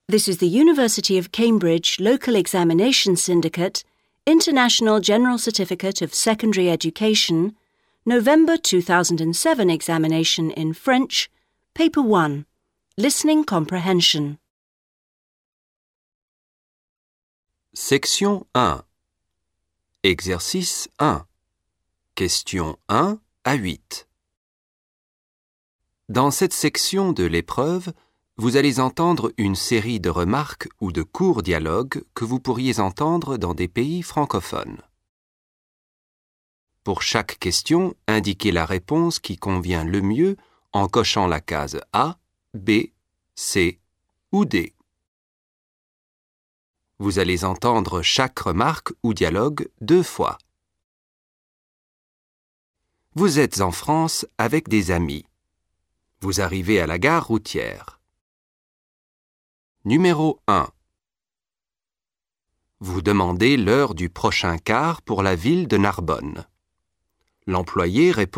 This is the University of Cambridge Local Examination Syndicate International General Certificate of Secondary Education, November 2007 examination in French, Paper 1, Listening Comprehension. Section 1. Exercice 1. Questions 1 à 8. Dans cette section de l'épreuve, vous allez entendre une série de remarques ou de courts dialogues que vous pourriez entendre dans des pays francophones. Pour chaque question, indiquez la réponse qui convient le mieux en cochant la case A, B, C ou D. Vous allez entendre chaque remarque ou dialogue 2 fois. Vous êtes en France avec des amis. Vous arrivez à la gare routière. Numéro 1. Vous demandez l'heure du prochain car pour la ville de Narbonne. L'employé répond :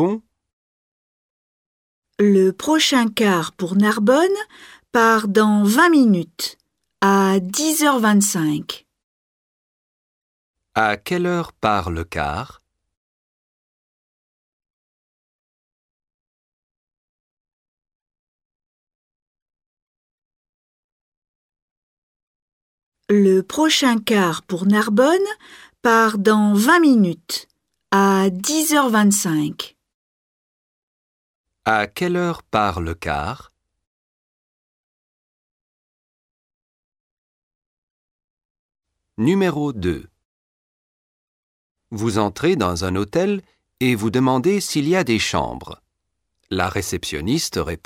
Le prochain car pour Narbonne part dans 20 minutes, à 10h25. À quelle heure part le car ? Le prochain car pour Narbonne part dans 20 minutes, à 10h25. À quelle heure part le car ? Numéro 2. Vous entrez dans un hôtel et vous demandez s'il y a des chambres. La réceptionniste répond :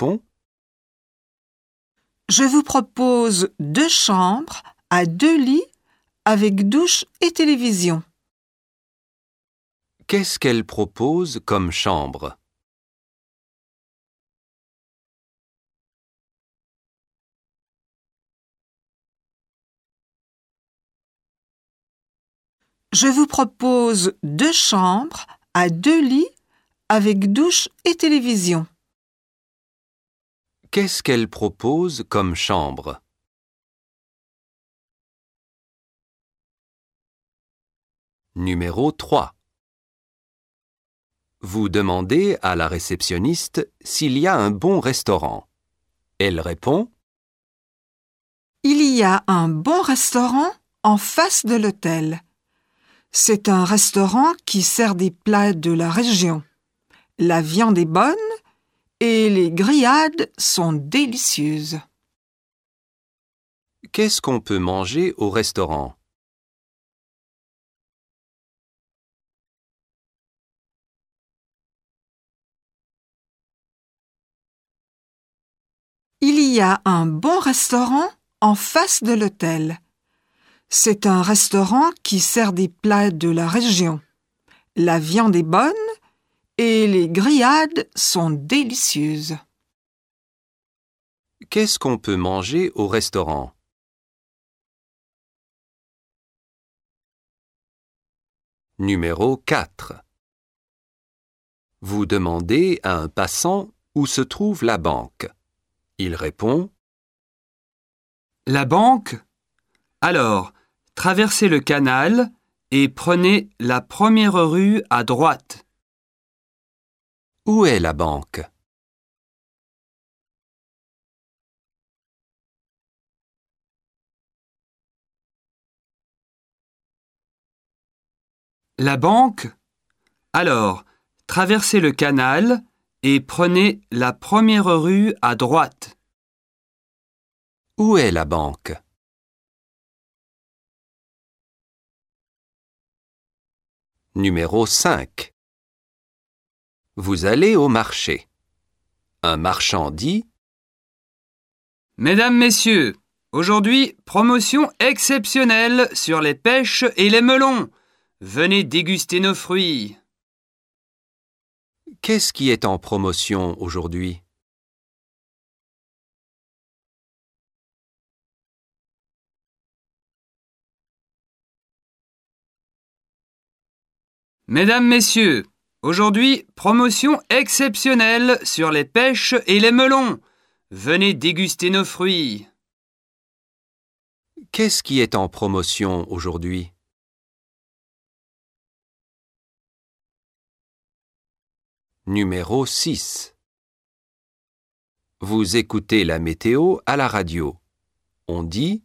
Je vous propose 2 chambres à 2 lits avec douche et télévision. Qu'est-ce qu'elle propose comme chambre ? Je vous propose 2 chambres à 2 lits avec douche et télévision. Qu'est-ce qu'elle propose comme chambre ? Numéro 3. Vous demandez à la réceptionniste s'il y a un bon restaurant. Elle répond : Il y a un bon restaurant en face de l'hôtel. C'est un restaurant qui sert des plats de la région. La viande est bonne et les grillades sont délicieuses. Qu'est-ce qu'on peut manger au restaurant ? Il y a un bon restaurant en face de l'hôtel. C'est un restaurant qui sert des plats de la région. La viande est bonne et les grillades sont délicieuses. Qu'est-ce qu'on peut manger au restaurant ? Numéro 4. Vous demandez à un passant où se trouve la banque. Il répond : La banque ? Alors, traversez le canal et prenez la première rue à droite. Où est la banque ? La banque ? Alors, traversez le canal et prenez la première rue à droite. Où est la banque ? Numéro 5. Vous allez au marché. Un marchand dit : Mesdames, Messieurs, aujourd'hui, promotion exceptionnelle sur les pêches et les melons. Venez déguster nos fruits. Qu'est-ce qui est en promotion aujourd'hui ? Mesdames, Messieurs, aujourd'hui, promotion exceptionnelle sur les pêches et les melons. Venez déguster nos fruits. Qu'est-ce qui est en promotion aujourd'hui? Numéro 6. Vous écoutez la météo à la radio. On dit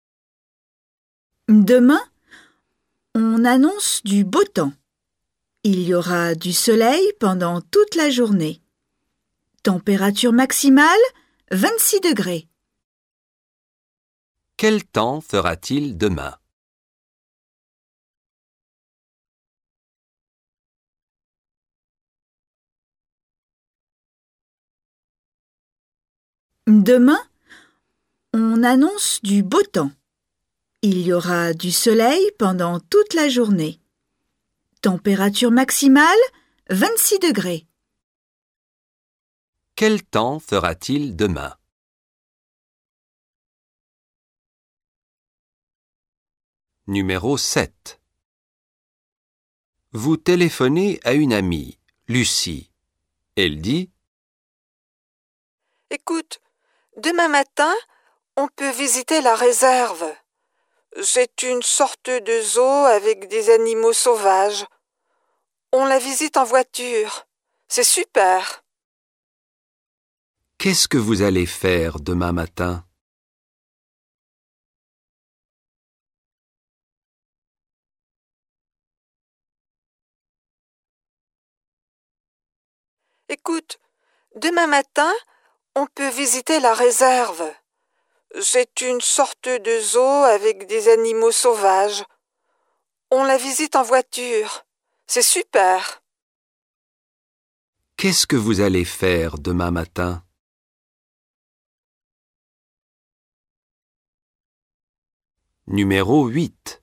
Demain, on annonce du beau temps. Il y aura du soleil pendant toute la journée. Température maximale, 26 degrés. quel temps fera-t-il demain? Demain, on annonce du beau temps. Il y aura du soleil pendant toute la journée. Température maximale, 26 degrés. Quel temps fera-t-il demain? Numéro 7. Vous téléphonez à une amie, Lucie. Elle dit « Écoute, demain matin, on peut visiter la réserve. C'est une sorte de zoo avec des animaux sauvages. On la visite en voiture. C'est super. » Qu'est-ce que vous allez faire demain matin? Écoute, demain matin, on peut visiter la réserve. C'est une sorte de zoo avec des animaux sauvages. On la visite en voiture. C'est super. Qu'est-ce que vous allez faire demain matin? Numéro 8.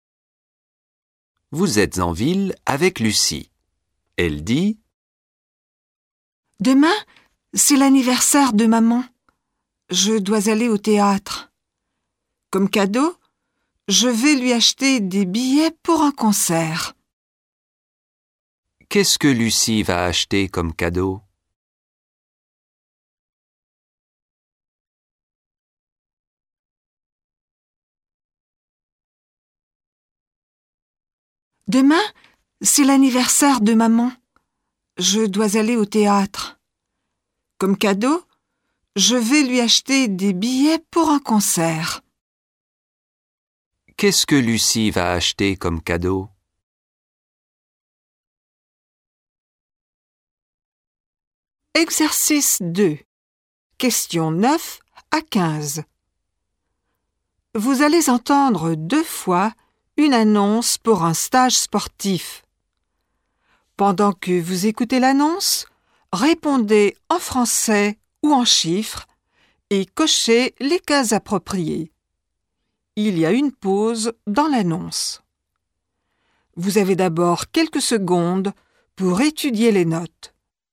Vous êtes en ville avec Lucie. Elle dit « Demain, c'est l'anniversaire de maman. Je dois aller au théâtre. Comme cadeau, je vais lui acheter des billets pour un concert. » Qu'est-ce que Lucie va acheter comme cadeau? Demain, c'est l'anniversaire de maman. Je dois aller au théâtre. Comme cadeau, je vais lui acheter des billets pour un concert. Qu'est-ce que Lucie va acheter comme cadeau? Exercice 2. Questions 9 à 15. Vous allez entendre 2 fois une annonce pour un stage sportif. Pendant que vous écoutez l'annonce, répondez en français ou en chiffres et cochez les cases appropriées. Il y a une pause dans l'annonce. Vous avez d'abord quelques secondes pour étudier les notes.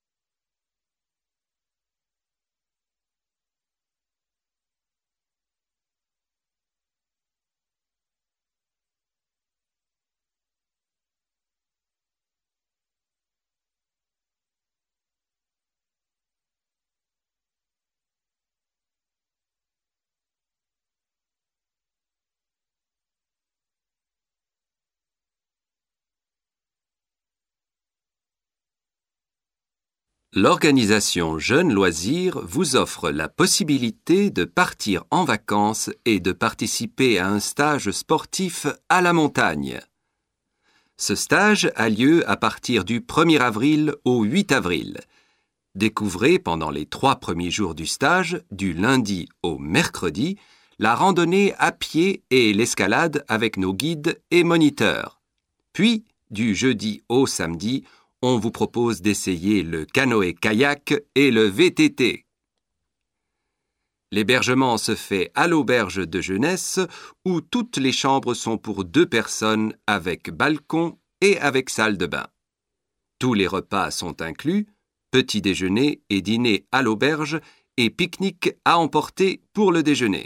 L'organisation Jeunes Loisirs vous offre la possibilité de partir en vacances et de participer à un stage sportif à la montagne. Ce stage a lieu à partir du 1er avril au 8 avril. Découvrez pendant les 3 premiers jours du stage, du lundi au mercredi, la randonnée à pied et l'escalade avec nos guides et moniteurs. Puis, du jeudi au samedi, on vous propose d'essayer le canoë-kayak et le VTT. L'hébergement se fait à l'auberge de jeunesse où toutes les chambres sont pour 2 personnes avec balcon et avec salle de bain. Tous les repas sont inclus, petit déjeuner et dîner à l'auberge et pique-nique à emporter pour le déjeuner.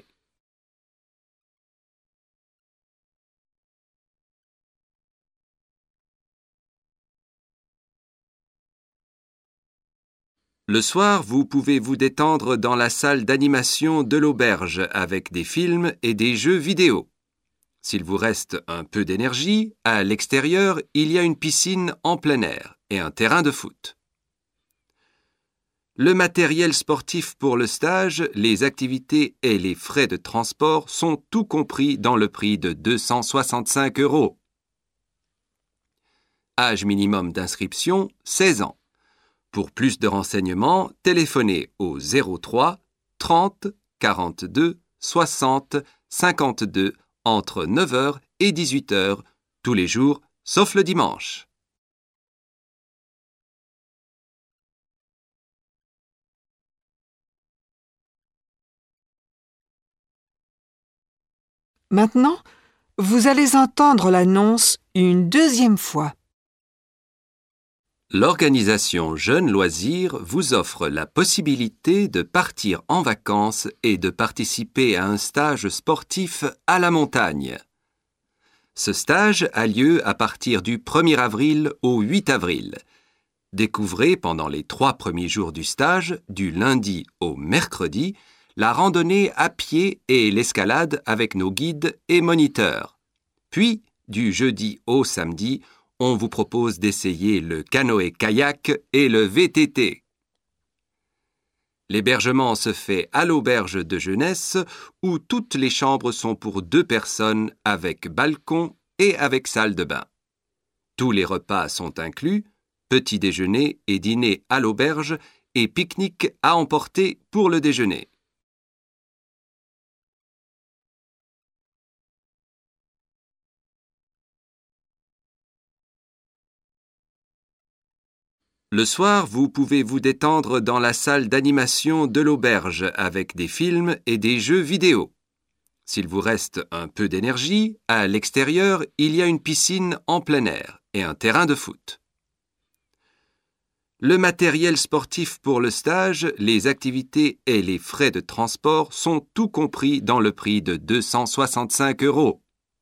Le soir, vous pouvez vous détendre dans la salle d'animation de l'auberge avec des films et des jeux vidéo. S'il vous reste un peu d'énergie, à l'extérieur, il y a une piscine en plein air et un terrain de foot. Le matériel sportif pour le stage, les activités et les frais de transport sont tout compris dans le prix de 265 €. Âge minimum d'inscription, 16 ans. Pour plus de renseignements, téléphonez au 03 30 42 60 52 entre 9h et 18h, tous les jours, sauf le dimanche. Maintenant, vous allez entendre l'annonce une deuxième fois. L'organisation Jeunes Loisirs vous offre la possibilité de partir en vacances et de participer à un stage sportif à la montagne. Ce stage a lieu à partir du 1er avril au 8 avril. Découvrez pendant les 3 premiers jours du stage, du lundi au mercredi, la randonnée à pied et l'escalade avec nos guides et moniteurs. Puis, du jeudi au samedi, on vous propose d'essayer le canoë-kayak et le VTT. L'hébergement se fait à l'auberge de jeunesse où toutes les chambres sont pour 2 personnes avec balcon et avec salle de bain. Tous les repas sont inclus, petit déjeuner et dîner à l'auberge et pique-nique à emporter pour le déjeuner. Le soir, vous pouvez vous détendre dans la salle d'animation de l'auberge avec des films et des jeux vidéo. S'il vous reste un peu d'énergie, à l'extérieur, il y a une piscine en plein air et un terrain de foot. Le matériel sportif pour le stage, les activités et les frais de transport sont tout compris dans le prix de 265 €.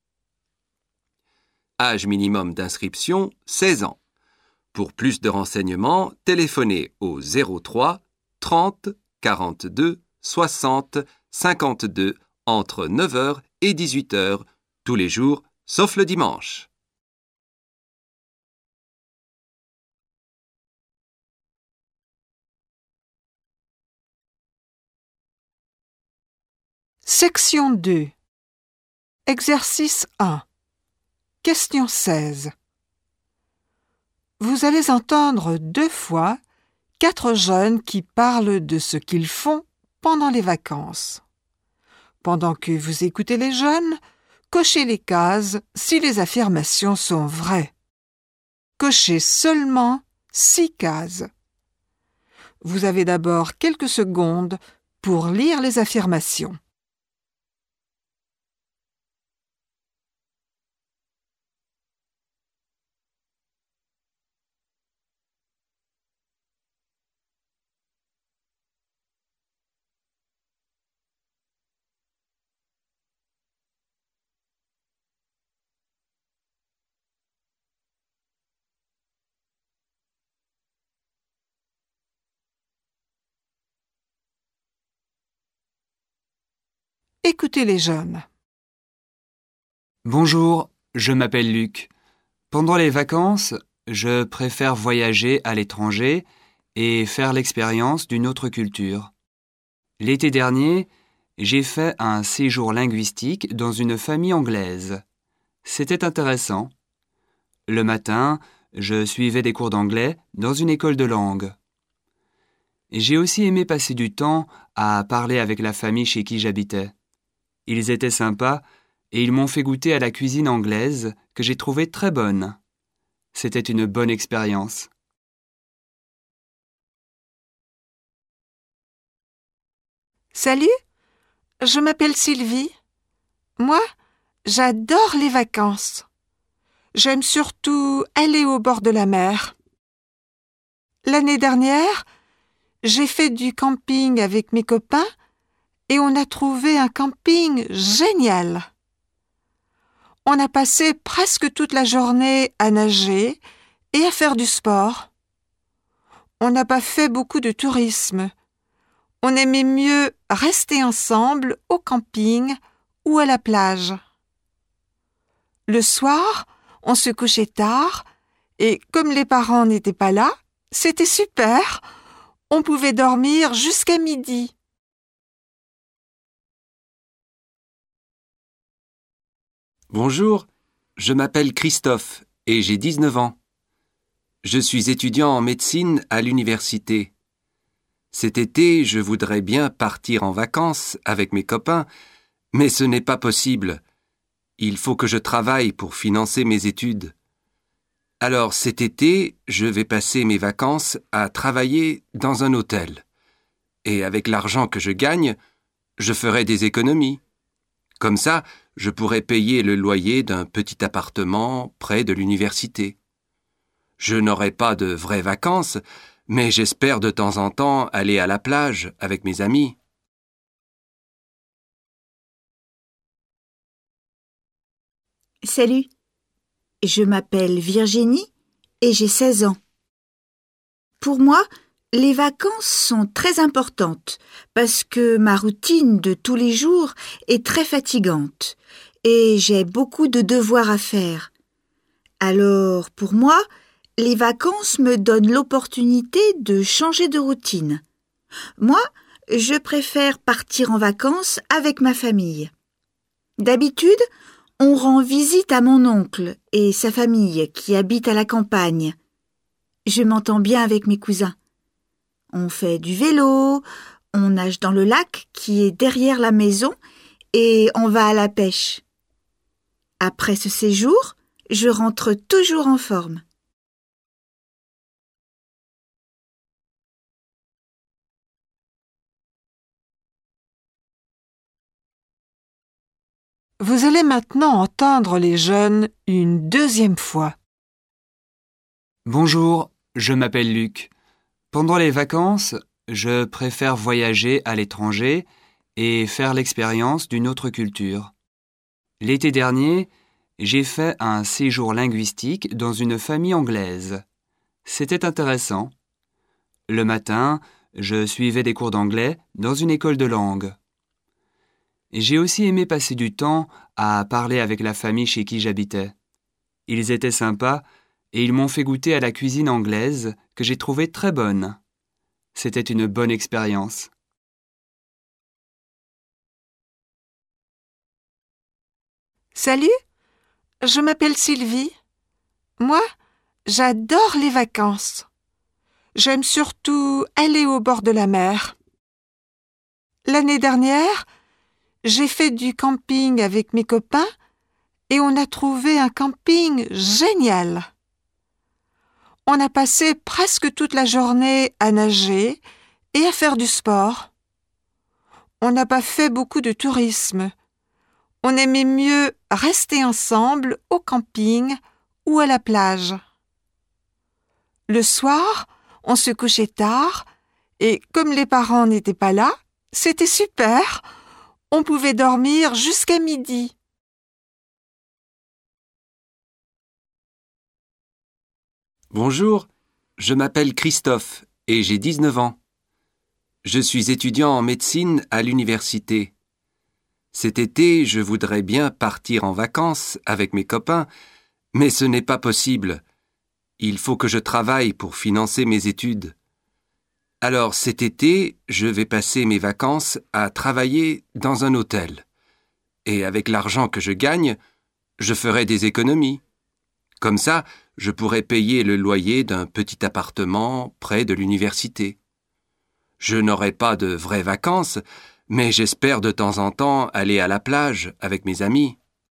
Âge minimum d'inscription, 16 ans. Pour plus de renseignements, téléphonez au 03 30 42 60 52 entre 9h et 18h, tous les jours, sauf le dimanche. Section 2. Exercice 1. Question 16. Vous allez entendre 2 fois 4 jeunes qui parlent de ce qu'ils font pendant les vacances. Pendant que vous écoutez les jeunes, cochez les cases si les affirmations sont vraies. Cochez seulement 6 cases. Vous avez d'abord quelques secondes pour lire les affirmations. Écoutez les jeunes. Bonjour, je m'appelle Luc. Pendant les vacances, je préfère voyager à l'étranger et faire l'expérience d'une autre culture. L'été dernier, j'ai fait un séjour linguistique dans une famille anglaise. C'était intéressant. Le matin, je suivais des cours d'anglais dans une école de langue. J'ai aussi aimé passer du temps à parler avec la famille chez qui j'habitais. Ils étaient sympas et ils m'ont fait goûter à la cuisine anglaise que j'ai trouvée très bonne. C'était une bonne expérience. Salut, je m'appelle Sylvie. Moi, j'adore les vacances. J'aime surtout aller au bord de la mer. L'année dernière, j'ai fait du camping avec mes copains et on a trouvé un camping génial. On a passé presque toute la journée à nager et à faire du sport. On n'a pas fait beaucoup de tourisme. On aimait mieux rester ensemble au camping ou à la plage. Le soir, on se couchait tard et comme les parents n'étaient pas là, c'était super. On pouvait dormir jusqu'à midi. Bonjour, je m'appelle Christophe et j'ai 19 ans. Je suis étudiant en médecine à l'université. Cet été, je voudrais bien partir en vacances avec mes copains, mais ce n'est pas possible. Il faut que je travaille pour financer mes études. Alors cet été, je vais passer mes vacances à travailler dans un hôtel. Et avec l'argent que je gagne, je ferai des économies. Comme ça, je pourrai payer le loyer d'un petit appartement près de l'université. Je n'aurai pas de vraies vacances, mais j'espère de temps en temps aller à la plage avec mes amis. Salut, je m'appelle Virginie et j'ai 16 ans. Pour moi, les vacances sont très importantes parce que ma routine de tous les jours est très fatigante et j'ai beaucoup de devoirs à faire. Alors, pour moi, les vacances me donnent l'opportunité de changer de routine. Moi, je préfère partir en vacances avec ma famille. D'habitude, on rend visite à mon oncle et sa famille qui habitent à la campagne. Je m'entends bien avec mes cousins. On fait du vélo, on nage dans le lac qui est derrière la maison et on va à la pêche. Après ce séjour, je rentre toujours en forme. Vous allez maintenant entendre les jeunes une deuxième fois. Bonjour, je m'appelle Luc. Pendant les vacances, je préfère voyager à l'étranger et faire l'expérience d'une autre culture. L'été dernier, j'ai fait un séjour linguistique dans une famille anglaise. C'était intéressant. Le matin, je suivais des cours d'anglais dans une école de langue. J'ai aussi aimé passer du temps à parler avec la famille chez qui j'habitais. Ils étaient sympas et ils m'ont fait goûter à la cuisine anglaise que j'ai trouvée très bonne. C'était une bonne expérience. Salut, je m'appelle Sylvie. Moi, j'adore les vacances. J'aime surtout aller au bord de la mer. L'année dernière, j'ai fait du camping avec mes copains et on a trouvé un camping génial. On a passé presque toute la journée à nager et à faire du sport. On n'a pas fait beaucoup de tourisme. On aimait mieux rester ensemble au camping ou à la plage. Le soir, on se couchait tard et comme les parents n'étaient pas là, c'était super. On pouvait dormir jusqu'à midi. Bonjour, je m'appelle Christophe et j'ai 19 ans. Je suis étudiant en médecine à l'université. Cet été, je voudrais bien partir en vacances avec mes copains, mais ce n'est pas possible. Il faut que je travaille pour financer mes études. Alors cet été, je vais passer mes vacances à travailler dans un hôtel. Et avec l'argent que je gagne, je ferai des économies. Comme ça, je pourrai payer le loyer d'un petit appartement près de l'université. Je n'aurai pas de vraies vacances, mais j'espère de temps en temps aller à la plage avec mes amis.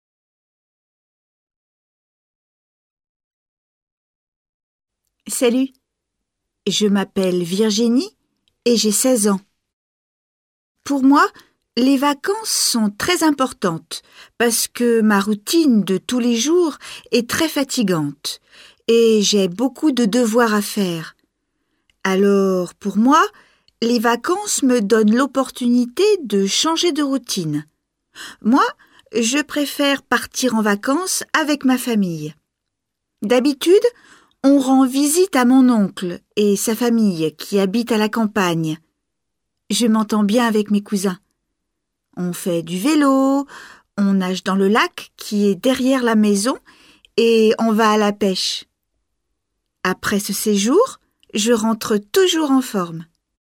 Salut, je m'appelle Virginie et j'ai 16 ans. Pour moi, les vacances sont très importantes parce que ma routine de tous les jours est très fatigante et j'ai beaucoup de devoirs à faire. Alors, pour moi, les vacances me donnent l'opportunité de changer de routine. Moi, je préfère partir en vacances avec ma famille. D'habitude, on rend visite à mon oncle et sa famille qui habitent à la campagne. Je m'entends bien avec mes cousins. On fait du vélo, On nage dans le lac qui est derrière la maison et on va à la pêche. Après ce séjour, je rentre toujours en forme.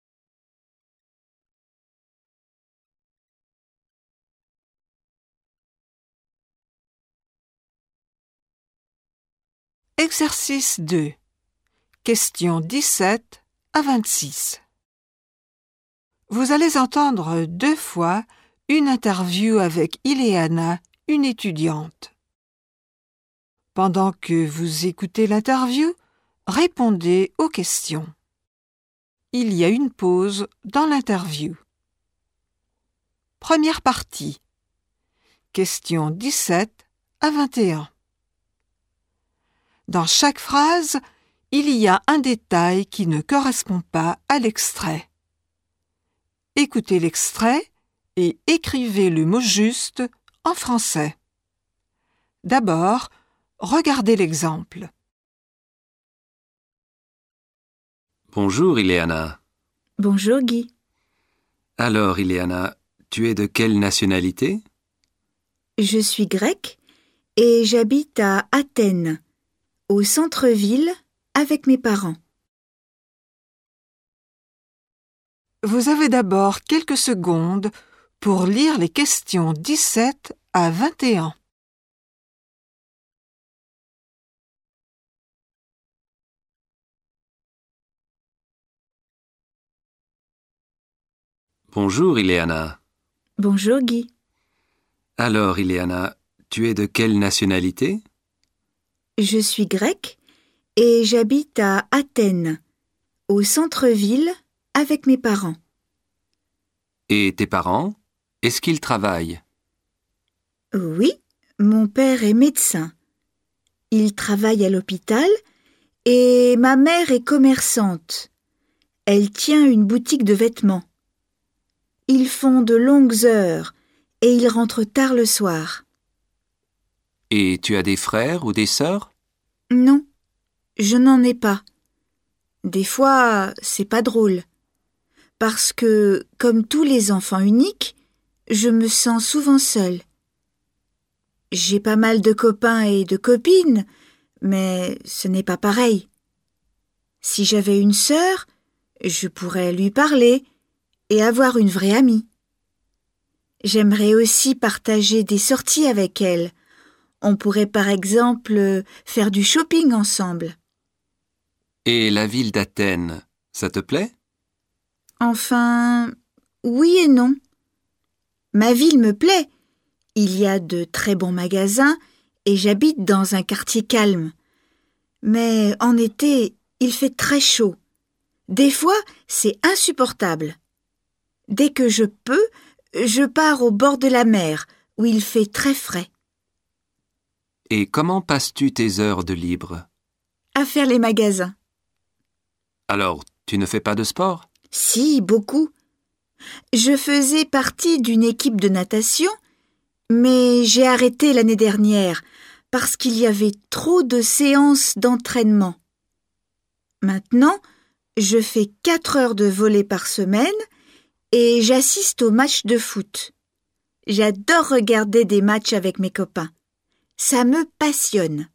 Exercice 2. Questions 17 à 26. Vous allez entendre 2 fois une interview avec Ileana, une étudiante. Pendant que vous écoutez l'interview, répondez aux questions. Il y a une pause dans l'interview. Première partie. Questions 17 à 21. Dans chaque phrase, il y a un détail qui ne correspond pas à l'extrait. Écoutez l'extrait et écrivez le mot juste en français. D'abord, regardez l'exemple. Bonjour Ileana. Bonjour Guy. Alors Ileana, tu es de quelle nationalité? Je suis grecque et j'habite à Athènes, au centre-ville, avec mes parents. Vous avez d'abord quelques secondes pour lire les questions 17 à 21. Bonjour Ileana. Bonjour Guy. Alors Ileana, tu es de quelle nationalité? Je suis grecque et j'habite à Athènes, au centre-ville, avec mes parents. Et tes parents, est-ce qu'ils travaillent? Oui, mon père est médecin. Il travaille à l'hôpital et ma mère est commerçante. Elle tient une boutique de vêtements. Ils font de longues heures et ils rentrent tard le soir. Et tu as des frères ou des sœurs? Non, je n'en ai pas. Des fois, c'est pas drôle. Parce que, comme tous les enfants uniques, je me sens souvent seule. J'ai pas mal de copains et de copines, mais ce n'est pas pareil. Si j'avais une sœur, je pourrais lui parler et avoir une vraie amie. J'aimerais aussi partager des sorties avec elle. On pourrait par exemple faire du shopping ensemble. Et la ville d'Athènes, ça te plaît? Enfin, oui et non. Ma ville me plaît. Il y a de très bons magasins et j'habite dans un quartier calme. Mais en été, il fait très chaud. Des fois, c'est insupportable. Dès que je peux, je pars au bord de la mer, où il fait très frais. Et comment passes-tu tes heures de libre? À faire les magasins. Alors, tu ne fais pas de sport? Si, beaucoup. Je faisais partie d'une équipe de natation, mais j'ai arrêté l'année dernière parce qu'il y avait trop de séances d'entraînement. Maintenant, je fais 4 heures de volley par semaine et j'assiste aux matchs de foot. J'adore regarder des matchs avec mes copains. Ça me passionne.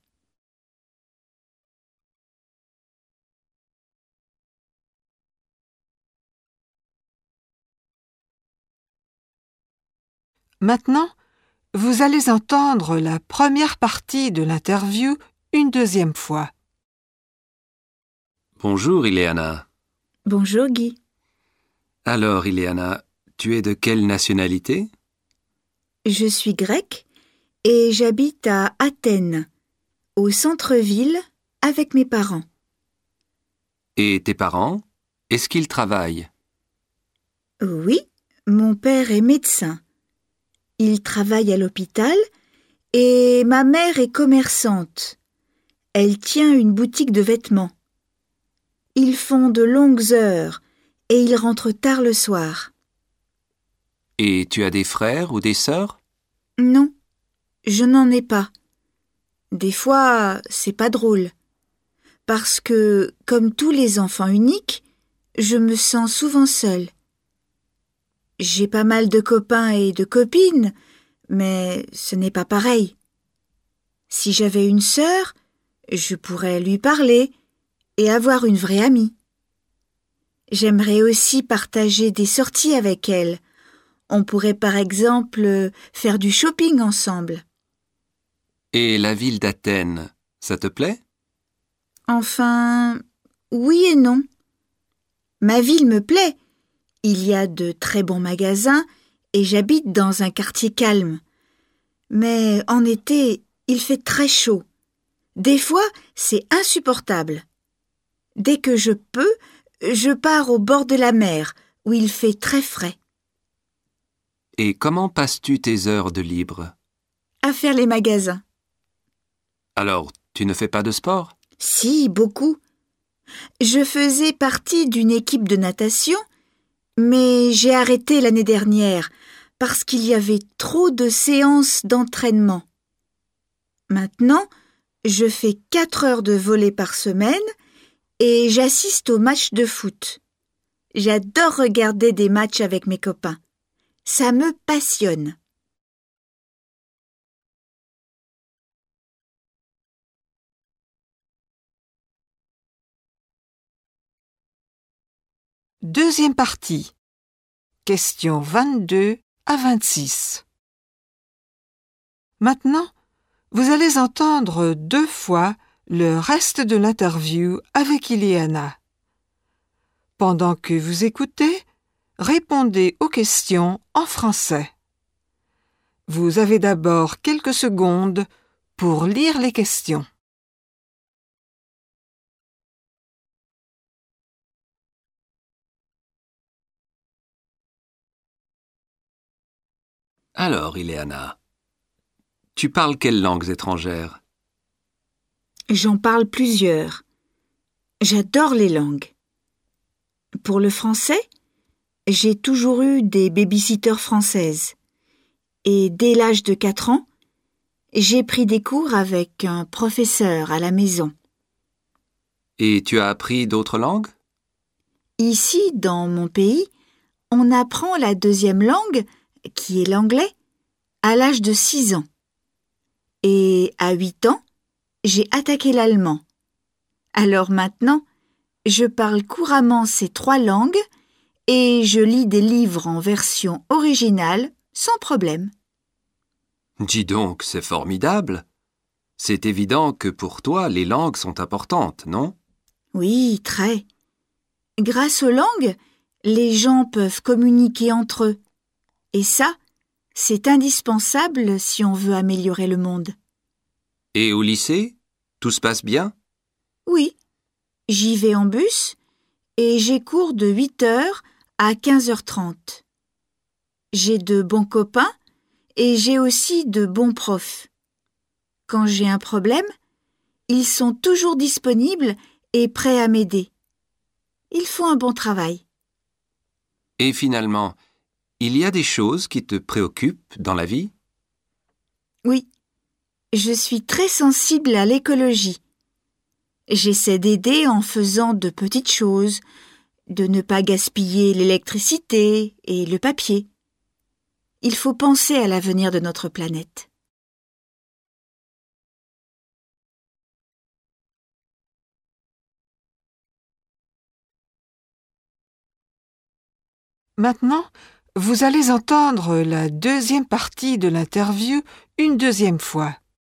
Maintenant, vous allez entendre la première partie de l'interview une deuxième fois. Bonjour Ileana. Bonjour Guy. Alors Ileana, tu es de quelle nationalité? Je suis grecque et j'habite à Athènes, au centre-ville, avec mes parents. Et tes parents, est-ce qu'ils travaillent? Oui, mon père est médecin. Il travaille à l'hôpital et ma mère est commerçante. Elle tient une boutique de vêtements. Ils font de longues heures et ils rentrent tard le soir. Et tu as des frères ou des sœurs? Non, je n'en ai pas. Des fois, c'est pas drôle. Parce que, comme tous les enfants uniques, je me sens souvent seule. J'ai pas mal de copains et de copines, mais ce n'est pas pareil. Si j'avais une sœur, je pourrais lui parler et avoir une vraie amie. J'aimerais aussi partager des sorties avec elle. On pourrait par exemple faire du shopping ensemble. Et la ville d'Athènes, ça te plaît? Enfin, oui et non. Ma ville me plaît. Il y a de très bons magasins et j'habite dans un quartier calme. Mais en été, il fait très chaud. Des fois, c'est insupportable. Dès que je peux, je pars au bord de la mer, où il fait très frais. Et comment passes-tu tes heures de libre? À faire les magasins. Alors, tu ne fais pas de sport? Si, beaucoup. Je faisais partie d'une équipe de natation, mais j'ai arrêté l'année dernière parce qu'il y avait trop de séances d'entraînement. Maintenant, je fais 4 heures de volley par semaine et j'assiste aux matchs de foot. J'adore regarder des matchs avec mes copains. Ça me passionne. Deuxième partie. Questions 22 à 26. Maintenant, vous allez entendre 2 fois le reste de l'interview avec Ileana. Pendant que vous écoutez, répondez aux questions en français. Vous avez d'abord quelques secondes pour lire les questions. Alors, Ileana, tu parles quelles langues étrangères? J'en parle plusieurs. J'adore les langues. Pour le français, j'ai toujours eu des baby-sitters françaises. Et dès l'âge de 4 ans, j'ai pris des cours avec un professeur à la maison. Et tu as appris d'autres langues? Ici, dans mon pays, on apprend la deuxième langue, qui est l'anglais, à l'âge de 6 ans. Et à 8 ans, j'ai attaqué l'allemand. Alors maintenant, je parle couramment ces 3 langues et je lis des livres en version originale sans problème. Dis donc, c'est formidable. C'est évident que pour toi, les langues sont importantes, non? Oui, très. Grâce aux langues, les gens peuvent communiquer entre eux. Et ça, c'est indispensable si on veut améliorer le monde. Et au lycée, tout se passe bien? Oui, j'y vais en bus et j'ai cours de 8h à 15h30. J'ai de bons copains et j'ai aussi de bons profs. Quand j'ai un problème, ils sont toujours disponibles et prêts à m'aider. Ils font un bon travail. Et finalement, il y a des choses qui te préoccupent dans la vie? Oui, je suis très sensible à l'écologie. J'essaie d'aider en faisant de petites choses, de ne pas gaspiller l'électricité et le papier. Il faut penser à l'avenir de notre planète. Maintenant, vous allez entendre la deuxième partie de l'interview une deuxième fois.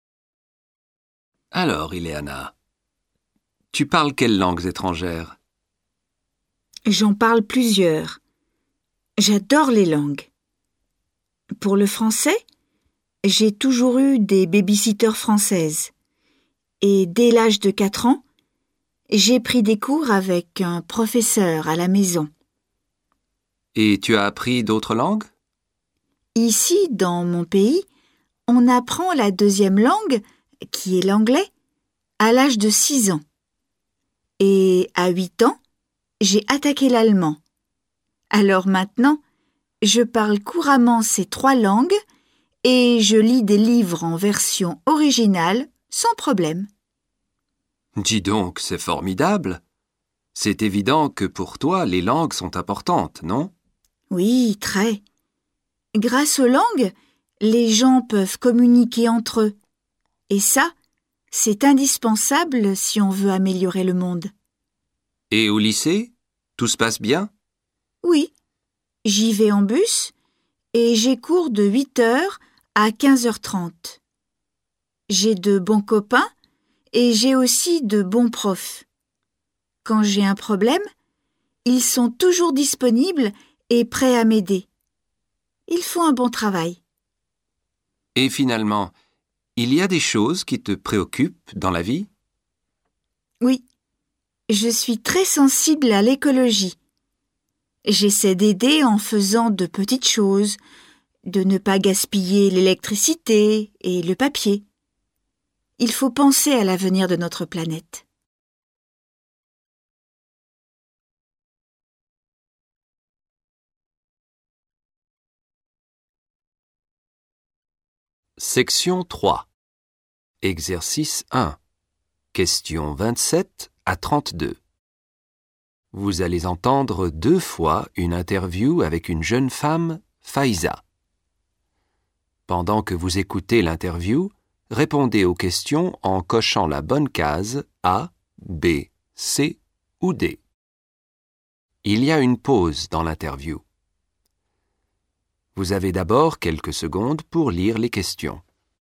Alors, Ileana, tu parles quelles langues étrangères? J'en parle plusieurs. J'adore les langues. Pour le français, j'ai toujours eu des baby-sitters françaises. Et dès l'âge de 4 ans, j'ai pris des cours avec un professeur à la maison. Et tu as appris d'autres langues? Ici, dans mon pays, on apprend la deuxième langue, qui est l'anglais, à l'âge de 6 ans. Et à 8 ans, j'ai attaqué l'allemand. Alors maintenant, je parle couramment ces 3 langues et je lis des livres en version originale sans problème. Dis donc, c'est formidable. C'est évident que pour toi, les langues sont importantes, non? Oui, très. Grâce aux langues, Les gens peuvent communiquer entre eux. Et ça, c'est indispensable si on veut améliorer le monde. Et au lycée, tout se passe bien? Oui, j'y vais en bus et j'ai cours de 8h à 15h30. J'ai de bons copains et j'ai aussi de bons profs. Quand j'ai un problème, ils sont toujours disponibles et prêts à m'aider. Ils font un bon travail. Et finalement, il y a des choses qui te préoccupent dans la vie? Oui, je suis très sensible à l'écologie. J'essaie d'aider en faisant de petites choses, de ne pas gaspiller l'électricité et le papier. Il faut penser à l'avenir de notre planète. Section 3. Exercice 1. Questions 27 à 32. Vous allez entendre 2 fois une interview avec une jeune femme, Faiza. Pendant que vous écoutez l'interview, répondez aux questions en cochant la bonne case A, B, C ou D. Il y a une pause dans l'interview. Vous avez d'abord quelques secondes pour lire les questions.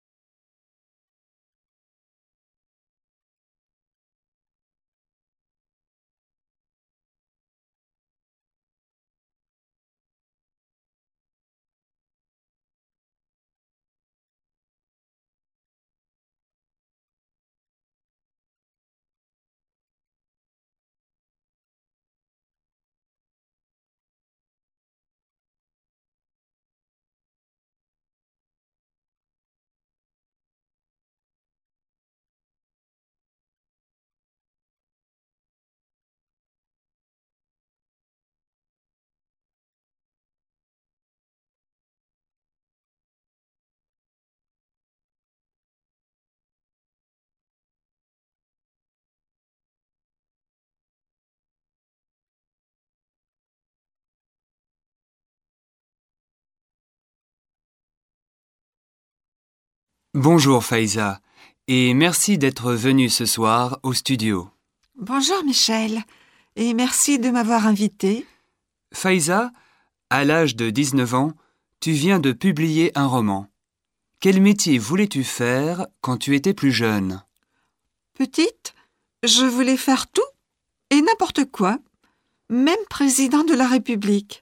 Bonjour Faiza, et merci d'être venue ce soir au studio. Bonjour Michel, et merci de m'avoir invité. Faiza, à l'âge de 19 ans, tu viens de publier un roman. Quel métier voulais-tu faire quand tu étais plus jeune? Petite, je voulais faire tout et n'importe quoi, même président de la République.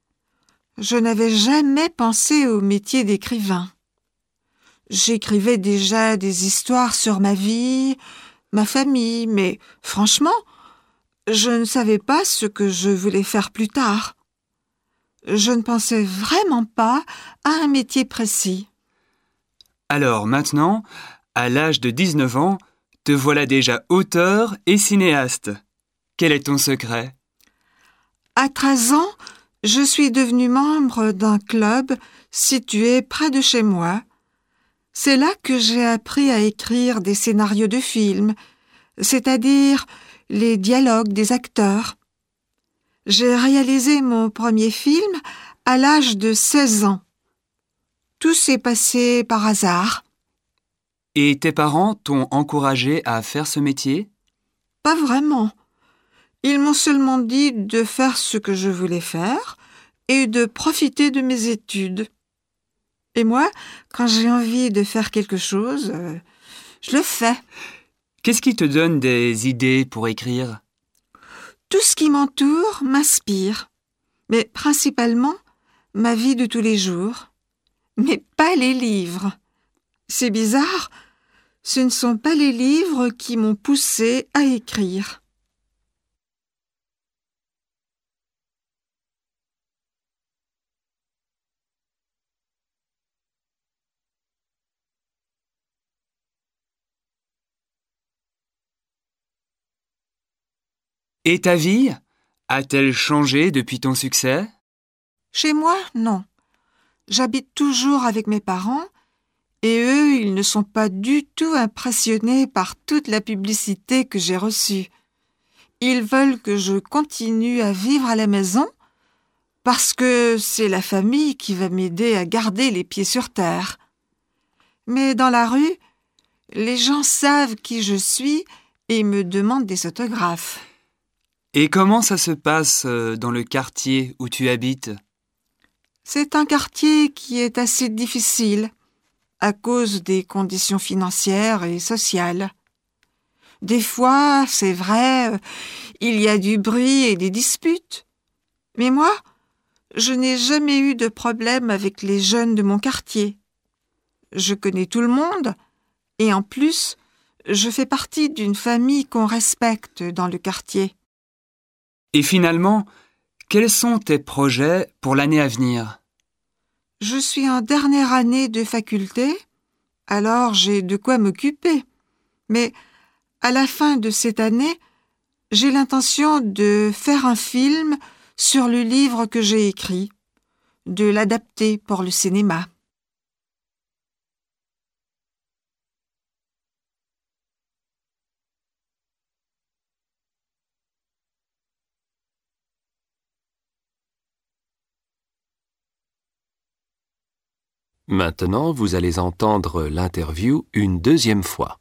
Je n'avais jamais pensé au métier d'écrivain. J'écrivais déjà des histoires sur ma vie, ma famille, mais franchement, je ne savais pas ce que je voulais faire plus tard. Je ne pensais vraiment pas à un métier précis. Alors maintenant, à l'âge de 19 ans, te voilà déjà auteur et cinéaste. Quel est ton secret? À 13 ans, je suis devenue membre d'un club situé près de chez moi. C'est là que j'ai appris à écrire des scénarios de films, c'est-à-dire les dialogues des acteurs. J'ai réalisé mon premier film à l'âge de 16 ans. Tout s'est passé par hasard. Et tes parents t'ont encouragé à faire ce métier? Pas vraiment. Ils m'ont seulement dit de faire ce que je voulais faire et de profiter de mes études. Et moi, quand j'ai envie de faire quelque chose, je le fais. Qu'est-ce qui te donne des idées pour écrire? Tout ce qui m'entoure m'inspire, mais principalement ma vie de tous les jours. Mais pas les livres. C'est bizarre, ce ne sont pas les livres qui m'ont poussée à écrire. Et ta vie? A-t-elle changé depuis ton succès? Chez moi, non. J'habite toujours avec mes parents et eux, ils ne sont pas du tout impressionnés par toute la publicité que j'ai reçue. Ils veulent que je continue à vivre à la maison parce que c'est la famille qui va m'aider à garder les pieds sur terre. Mais dans la rue, les gens savent qui je suis et me demandent des autographes. Et comment ça se passe dans le quartier où tu habites? C'est un quartier qui est assez difficile à cause des conditions financières et sociales. Des fois, c'est vrai, il y a du bruit et des disputes. Mais moi, je n'ai jamais eu de problème avec les jeunes de mon quartier. Je connais tout le monde et en plus, je fais partie d'une famille qu'on respecte dans le quartier. Et finalement, quels sont tes projets pour l'année à venir? Je suis en dernière année de faculté, alors j'ai de quoi m'occuper. Mais à la fin de cette année, j'ai l'intention de faire un film sur le livre que j'ai écrit, de l'adapter pour le cinéma. Maintenant, vous allez entendre l'interview une deuxième fois.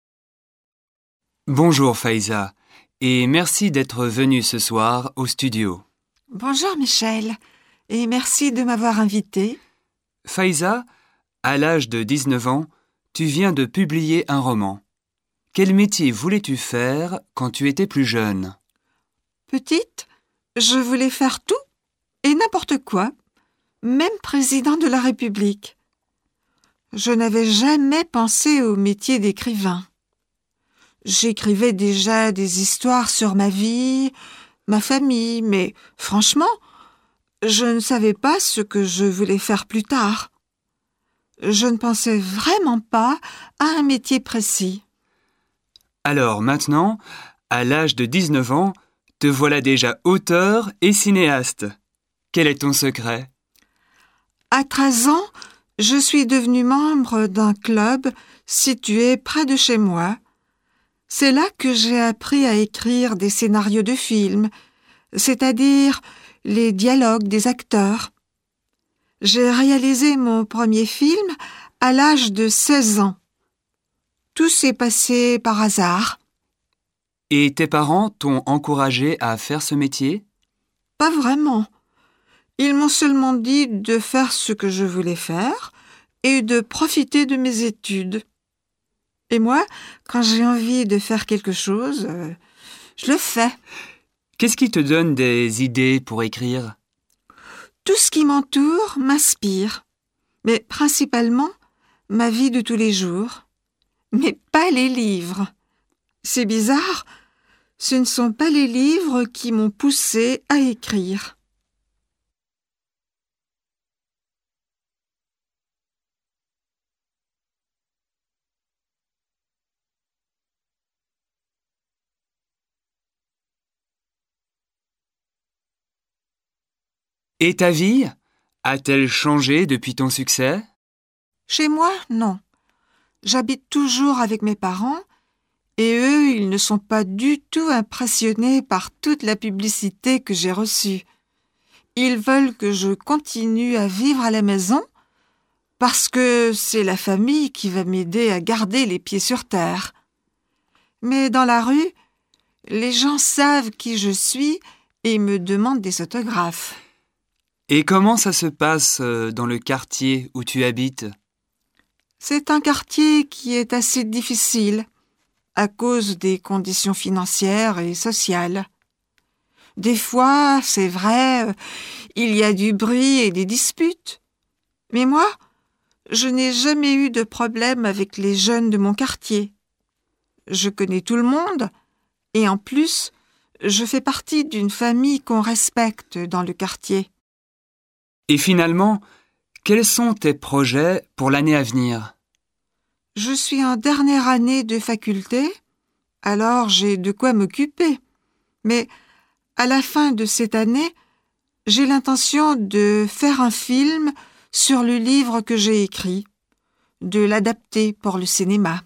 Bonjour Faiza, et merci d'être venue ce soir au studio. Bonjour Michel, et merci de m'avoir invité. Faiza, à l'âge de 19 ans, tu viens de publier un roman. Quel métier voulais-tu faire quand tu étais plus jeune? Petite, je voulais faire tout et n'importe quoi, même président de la République. Je n'avais jamais pensé au métier d'écrivain. J'écrivais déjà des histoires sur ma vie, ma famille, mais franchement, je ne savais pas ce que je voulais faire plus tard. Je ne pensais vraiment pas à un métier précis. Alors maintenant, à l'âge de 19 ans, te voilà déjà auteur et cinéaste. Quel est ton secret? À 13 ans, je suis devenue membre d'un club situé près de chez moi. C'est là que j'ai appris à écrire des scénarios de films, c'est-à-dire les dialogues des acteurs. J'ai réalisé mon premier film à l'âge de 16 ans. Tout s'est passé par hasard. Et tes parents t'ont encouragé à faire ce métier? Pas vraiment. Ils m'ont seulement dit de faire ce que je voulais faire et de profiter de mes études. Et moi, quand j'ai envie de faire quelque chose, je le fais. Qu'est-ce qui te donne des idées pour écrire? Tout ce qui m'entoure m'inspire, mais principalement ma vie de tous les jours. Mais pas les livres. C'est bizarre, ce ne sont pas les livres qui m'ont poussée à écrire. Et ta vie? A-t-elle changé depuis ton succès? Chez moi, non. J'habite toujours avec mes parents et eux, ils ne sont pas du tout impressionnés par toute la publicité que j'ai reçue. Ils veulent que je continue à vivre à la maison parce que c'est la famille qui va m'aider à garder les pieds sur terre. Mais dans la rue, les gens savent qui je suis et me demandent des autographes. Et comment ça se passe dans le quartier où tu habites? C'est un quartier qui est assez difficile à cause des conditions financières et sociales. Des fois, c'est vrai, il y a du bruit et des disputes. Mais moi, je n'ai jamais eu de problème avec les jeunes de mon quartier. Je connais tout le monde et en plus, je fais partie d'une famille qu'on respecte dans le quartier. Et finalement, quels sont tes projets pour l'année à venir? Je suis en dernière année de faculté, alors j'ai de quoi m'occuper. Mais à la fin de cette année, j'ai l'intention de faire un film sur le livre que j'ai écrit, de l'adapter pour le cinéma.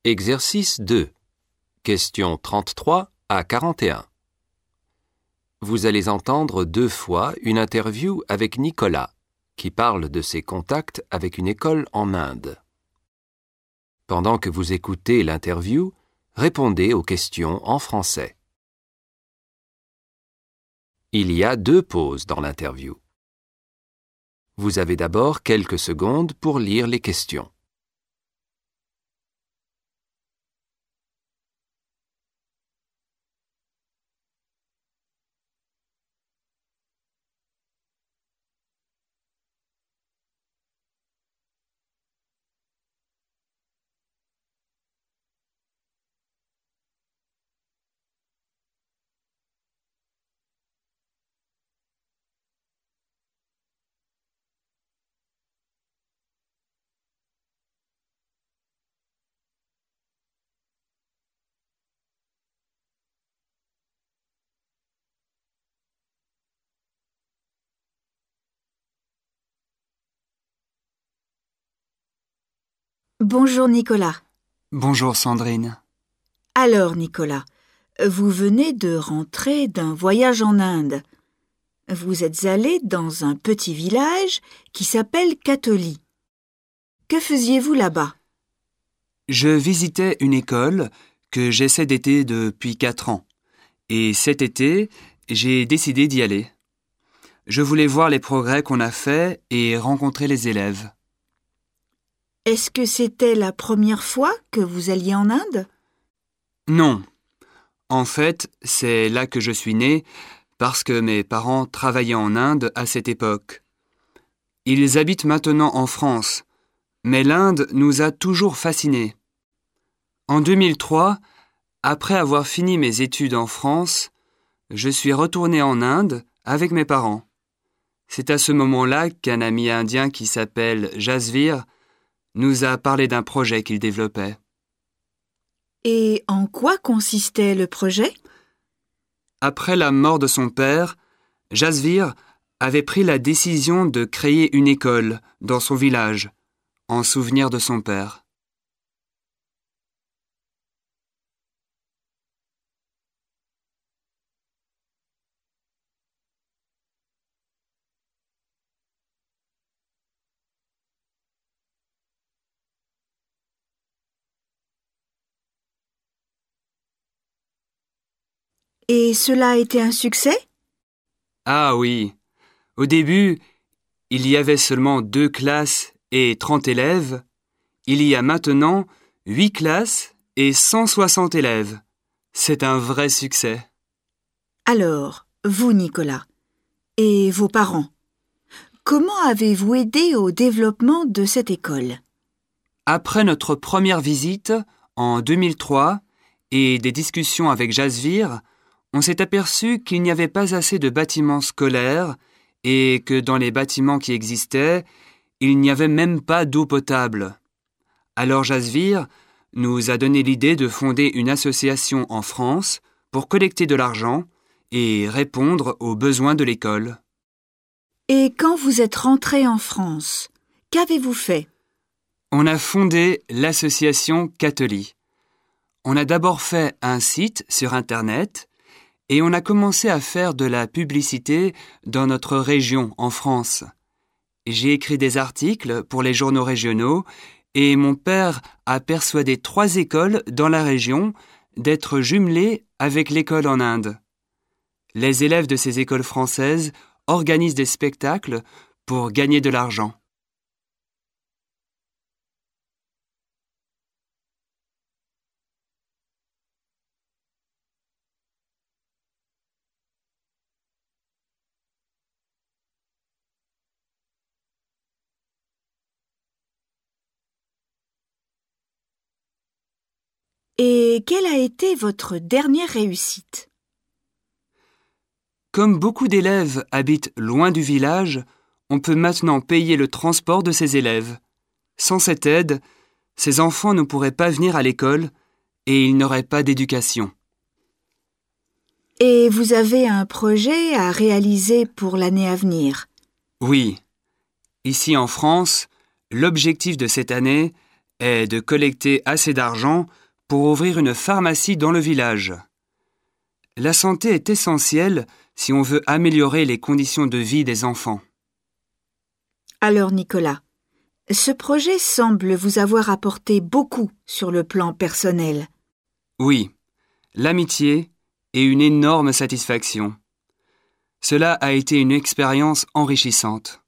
Exercice 2. Questions 33 à 41. Vous allez entendre 2 fois une interview avec Nicolas, qui parle de ses contacts avec une école en Inde. Pendant que vous écoutez l'interview, répondez aux questions en français. Il y a 2 pauses dans l'interview. Vous avez d'abord quelques secondes pour lire les questions. Bonjour Nicolas. Bonjour Sandrine. Alors Nicolas, vous venez de rentrer d'un voyage en Inde. Vous êtes allé dans un petit village qui s'appelle Katoli. Que faisiez-vous là-bas? Je visitais une école que j'essaie d'été depuis 4 ans. Et cet été, j'ai décidé d'y aller. Je voulais voir les progrès qu'on a faits et rencontrer les élèves. Est-ce que c'était la première fois que vous alliez en Inde? Non. En fait, c'est là que je suis né parce que mes parents travaillaient en Inde à cette époque. Ils habitent maintenant en France, mais l'Inde nous a toujours fascinés. En 2003, après avoir fini mes études en France, je suis retourné en Inde avec mes parents. C'est à ce moment-là qu'un ami indien qui s'appelle Jasvir nous a parlé d'un projet qu'il développait. Et en quoi consistait le projet? Après la mort de son père, Jasvir avait pris la décision de créer une école dans son village, en souvenir de son père. Et cela a été un succès? Ah oui, au début, il y avait seulement 2 classes et 30 élèves. Il y a maintenant 8 classes et 160 élèves. C'est un vrai succès. Alors, vous Nicolas, et vos parents, comment avez-vous aidé au développement de cette école? Après notre première visite, en 2003, et des discussions avec Jasvir, on s'est aperçu qu'il n'y avait pas assez de bâtiments scolaires et que dans les bâtiments qui existaient, il n'y avait même pas d'eau potable. Alors Jasvir nous a donné l'idée de fonder une association en France pour collecter de l'argent et répondre aux besoins de l'école. Et quand vous êtes rentré en France, qu'avez-vous fait? On a fondé l'association Katoli. On a d'abord fait un site sur Internet et on a commencé à faire de la publicité dans notre région, en France. J'ai écrit des articles pour les journaux régionaux et mon père a persuadé 3 écoles dans la région d'être jumelées avec l'école en Inde. Les élèves de ces écoles françaises organisent des spectacles pour gagner de l'argent. Et quelle a été votre dernière réussite? Comme beaucoup d'élèves habitent loin du village, on peut maintenant payer le transport de ces élèves. Sans cette aide, ces enfants ne pourraient pas venir à l'école et ils n'auraient pas d'éducation. Et vous avez un projet à réaliser pour l'année à venir? Oui. Ici en France, l'objectif de cette année est de collecter assez d'argent pour ouvrir une pharmacie dans le village. La santé est essentielle si on veut améliorer les conditions de vie des enfants. Alors Nicolas, ce projet semble vous avoir apporté beaucoup sur le plan personnel. Oui, l'amitié et une énorme satisfaction. Cela a été une expérience enrichissante.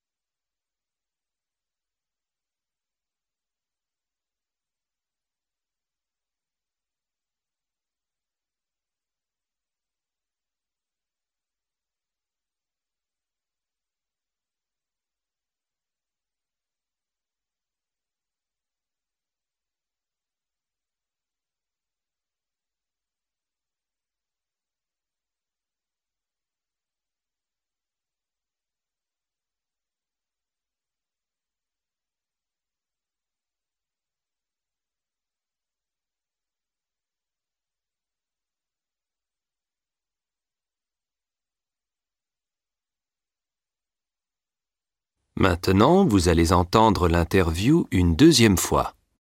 Maintenant, vous allez entendre l'interview une deuxième fois.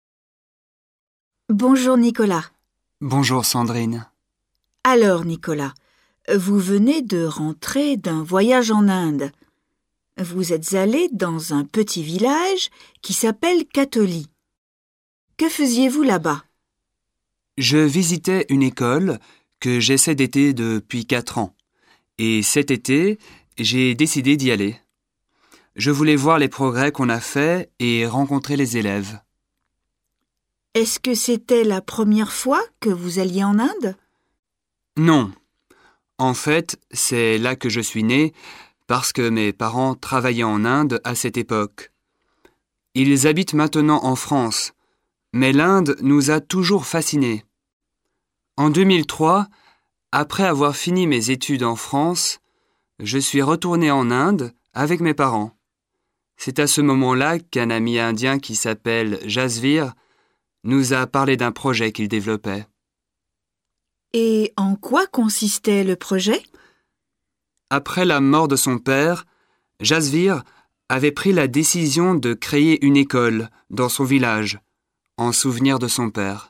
Bonjour Nicolas. Bonjour Sandrine. Alors Nicolas, vous venez de rentrer d'un voyage en Inde. Vous êtes allé dans un petit village qui s'appelle Katoli. Que faisiez-vous là-bas? Je visitais une école que j'essaie d'aider depuis 4 ans. Et cet été, j'ai décidé d'y aller. Je voulais voir les progrès qu'on a faits et rencontrer les élèves. Est-ce que c'était la première fois que vous alliez en Inde? Non. En fait, c'est là que je suis né parce que mes parents travaillaient en Inde à cette époque. Ils habitent maintenant en France, mais l'Inde nous a toujours fascinés. En 2003, après avoir fini mes études en France, je suis retourné en Inde avec mes parents. C'est à ce moment-là qu'un ami indien qui s'appelle Jasvir nous a parlé d'un projet qu'il développait. Et en quoi consistait le projet? Après la mort de son père, Jasvir avait pris la décision de créer une école dans son village, en souvenir de son père.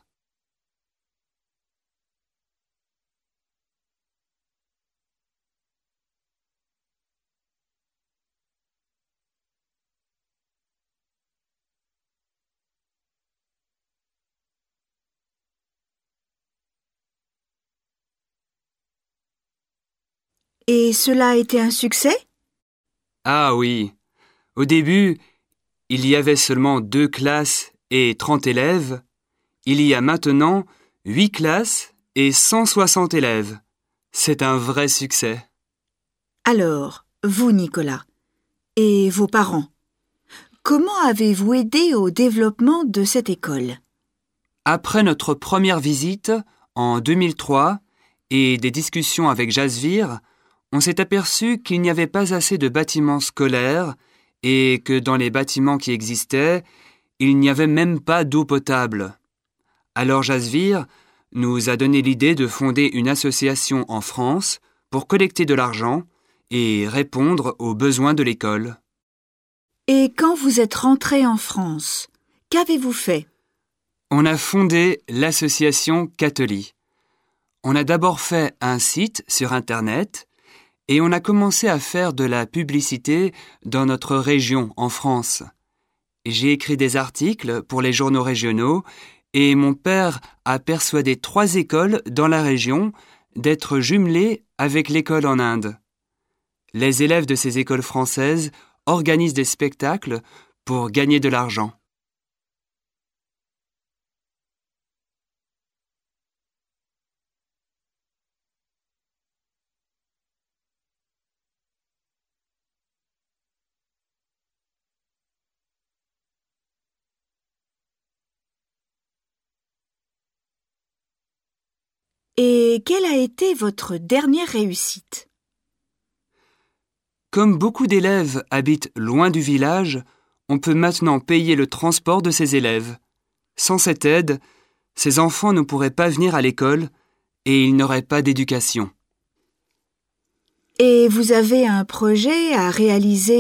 Et cela a été un succès? Ah oui, au début, il y avait seulement 2 classes et 30 élèves. Il y a maintenant 8 classes et 160 élèves. C'est un vrai succès. Alors, vous Nicolas, et vos parents, comment avez-vous aidé au développement de cette école? Après notre première visite, en 2003, et des discussions avec Jasvir, on s'est aperçu qu'il n'y avait pas assez de bâtiments scolaires et que dans les bâtiments qui existaient, il n'y avait même pas d'eau potable. Alors Jasvir nous a donné l'idée de fonder une association en France pour collecter de l'argent et répondre aux besoins de l'école. Et quand vous êtes rentré en France, qu'avez-vous fait? On a fondé l'association Katoli. On a d'abord fait un site sur Internet et on a commencé à faire de la publicité dans notre région, en France. J'ai écrit des articles pour les journaux régionaux et mon père a persuadé 3 écoles dans la région d'être jumelées avec l'école en Inde. Les élèves de ces écoles françaises organisent des spectacles pour gagner de l'argent. Et quelle a été votre dernière réussite? Comme beaucoup d'élèves habitent loin du village, on peut maintenant payer le transport de ces élèves. Sans cette aide, ces enfants ne pourraient pas venir à l'école et ils n'auraient pas d'éducation. Et vous avez un projet à réaliser